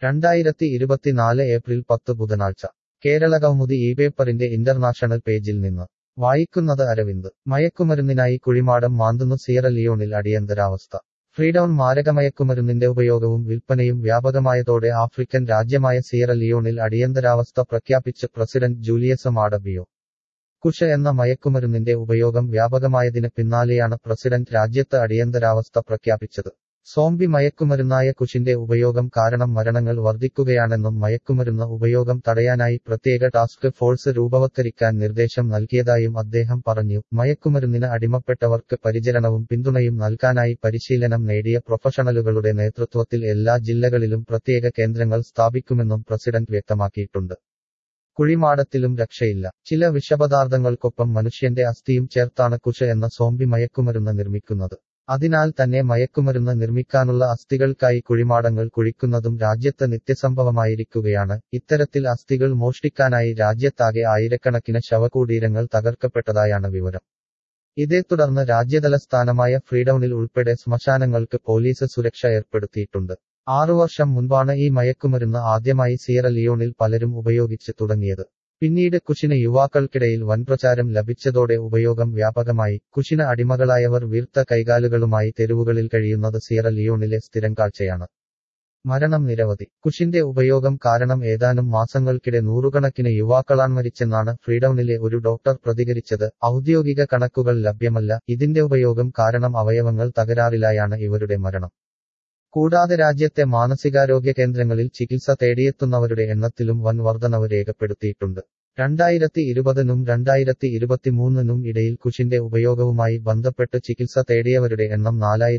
2024 April 10 ബുധനാഴ്ച Keralakaumudi ഇപേപ്പറിന്റെ international പേജിൽ നിന്ന് വായിക്കുന്നത് അരവിന്ദ് മയക്കുമരുന്നിനായി കുഴിമാടം മാന്തുന്നു സിയറ ലിയോണിൽ അടിയന്തരാവസ്ഥ ഫ്രീഡൌൺ മാരകമയക്കുമരുന്നിന്റെ ഉപയോഗവും വിൽപ്പനയും വ്യാപകമായതോടെ ആഫ്രിക്കൻ രാജ്യമായ സിയറ ലിയോണിൽ അടിയന്തരാവസ്ഥ പ്രഖ്യാപിച്ച് president Julius Maada Bio. Kush എന്ന മയക്കുമരുന്നിന്റെ ഉപയോഗം വ്യാപകമായതിന് പിന്നാലെയാണ് പ്രസിഡന്റ് രാജ്യത്ത് അടിയന്തരാവസ്ഥ പ്രഖ്യാപിച്ചത്. സോംബി മയക്കുമരുന്നായ കുഷിന്റെ ഉപയോഗം കാരണം മരണങ്ങൾ വർദ്ധിക്കുകയാണെന്നും മയക്കുമരുന്ന് ഉപയോഗം തടയാനായി പ്രത്യേക ടാസ്ക് ഫോഴ്സ് രൂപവത്കരിക്കാൻ നിർദ്ദേശം നൽകിയതായും അദ്ദേഹം പറഞ്ഞു. മയക്കുമരുന്നിന് അടിമപ്പെട്ടവർക്ക് പരിചരണവും പിന്തുണയും നൽകാനായി പരിശീലനം നേടിയ പ്രൊഫഷണലുകളുടെ നേതൃത്വത്തിൽ എല്ലാ ജില്ലകളിലും പ്രത്യേക കേന്ദ്രങ്ങൾ സ്ഥാപിക്കുമെന്നും പ്രസിഡന്റ് വ്യക്തമാക്കിയിട്ടുണ്ട്. കുഴിമാടത്തിലും രക്ഷയില്ല. ചില വിഷപദാർത്ഥങ്ങൾക്കൊപ്പം മനുഷ്യന്റെ അസ്ഥിയും ചേർത്താണ് കുഷ് എന്ന സോംബി മയക്കുമരുന്ന് നിർമ്മിക്കുന്നത്. അതിനാൽ തന്നെ മയക്കുമരുന്ന് നിർമ്മിക്കാനുള്ള അസ്ഥികൾക്കായി കുഴിമാടങ്ങൾ കുഴിക്കുന്നതും രാജ്യത്ത് നിത്യസംഭവമായിരിക്കുകയാണ്. ഇത്തരത്തിൽ അസ്ഥികൾ മോഷ്ടിക്കാനായി രാജ്യത്താകെ ആയിരക്കണക്കിന് ശവകുടീരങ്ങൾ തകർക്കപ്പെട്ടതായാണ് വിവരം. ഇതേ തുടർന്ന് രാജ്യതലസ്ഥാനമായ ഫ്രീഡൌണിൽ ഉൾപ്പെടെ ശ്മശാനങ്ങൾക്ക് പോലീസ് സുരക്ഷ ഏർപ്പെടുത്തിയിട്ടുണ്ട്. 6 വർഷം മുൻപാണ് ഈ മയക്കുമരുന്ന് ആദ്യമായി സിയറ ലിയോണിൽ പലരും ഉപയോഗിച്ച് തുടങ്ങിയത്. പിന്നീട് കുഷിന് യുവാക്കൾക്കിടയിൽ വൻപ്രചാരം ലഭിച്ചതോടെ ഉപയോഗം വ്യാപകമായി. കുഷിന് അടിമകളായവർ വീർത്ത കൈകാലുകളുമായി തെരുവുകളിൽ കഴിയുന്നത് സിയറ ലിയോണിലെ സ്ഥിരം കാഴ്ചയാണ്. മരണം നിരവധി. കുഷിന്റെ ഉപയോഗം കാരണം ഏതാനും മാസങ്ങൾക്കിടെ നൂറുകണക്കിന് യുവാക്കളാണ് മരിച്ചെന്നാണ് ഫ്രീഡൌണിലെ ഒരു ഡോക്ടർ പ്രതികരിച്ചത്. ഔദ്യോഗിക കണക്കുകൾ ലഭ്യമല്ല. ഇതിന്റെ ഉപയോഗം കാരണം അവയവങ്ങൾ തകരാറിലായാണ് ഇവരുടെ മരണം. കൂടാതെ രാജ്യത്തെ മാനസികാരോഗ്യ കേന്ദ്രങ്ങളിൽ ചികിത്സ തേടിയെത്തുന്നവരുടെ എണ്ണത്തിലും വൻ വർധനവ് രേഖപ്പെടുത്തിയിട്ടുണ്ട്. 2020-നും 2023-നും ഇടയിൽ കുഷിന്റെ ഉപയോഗവുമായി ബന്ധപ്പെട്ട് ചികിത്സ തേടിയവരുടെ എണ്ണം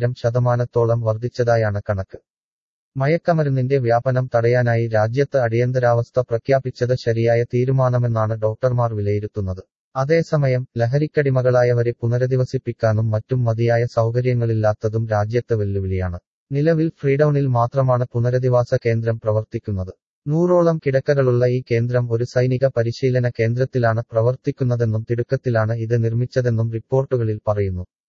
4000% വർദ്ധിച്ചതായാണ് കണക്ക്. മയക്കമരുന്നിന്റെ വ്യാപനം തടയാനായി രാജ്യത്ത് അടിയന്തരാവസ്ഥ പ്രഖ്യാപിച്ചത് ശരിയായ തീരുമാനമെന്നാണ് ഡോക്ടർമാർ വിലയിരുത്തുന്നത്. അതേസമയം ലഹരിക്കടിമകളായവരെ പുനരധിവസിപ്പിക്കാനും മറ്റും മതിയായ സൗകര്യങ്ങളില്ലാത്തതും രാജ്യത്ത് വെല്ലുവിളിയാണ്. നിലവിൽ ഫ്രീഡൌണിൽ മാത്രമാണ് പുനരധിവാസ കേന്ദ്രം പ്രവർത്തിക്കുന്നത്. 100ഓളം കിടക്കകളുള്ള ഈ കേന്ദ്രം ഒരു സൈനിക പരിശീലന കേന്ദ്രത്തിലാണ് പ്രവർത്തിക്കുന്നതെന്നും തിടുക്കത്തിലാണ് ഇത് നിർമ്മിച്ചതെന്നും റിപ്പോർട്ടുകളിൽ പറയുന്നു.